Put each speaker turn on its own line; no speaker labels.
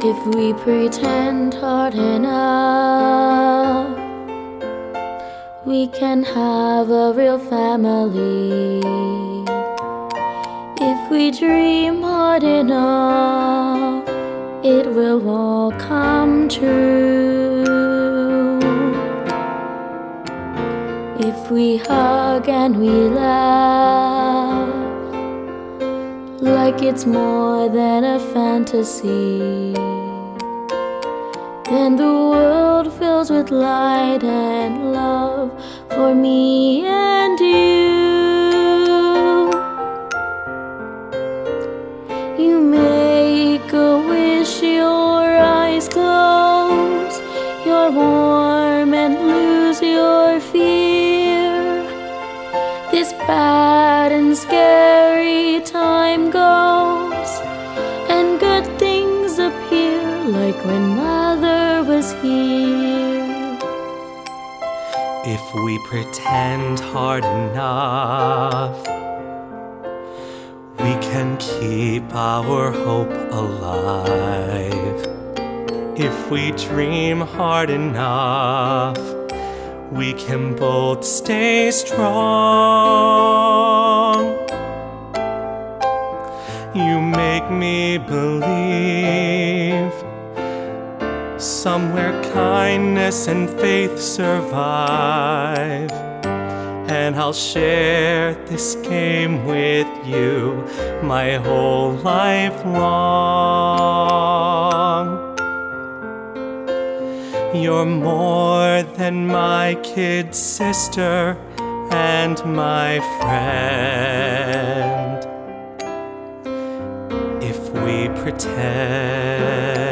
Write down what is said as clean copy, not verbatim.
If we pretend hard enough, we can have a real family. If we dream hard enough, it will all come true. If we hug and we laugh, like it's more than a fantasy, then the world fills with light and love for me and you. You make a wish, your eyes close, you're warm and lose your fear. This bad and scary time goes, and good things appear, like when Mother was here.
If we pretend hard enough, we can keep our hope alive. If we dream hard enough, we can both stay strong. You make me believe somewhere kindness and faith survive, and I'll share this game with you my whole life long. You're more than my kid sister and my friend. If we pretend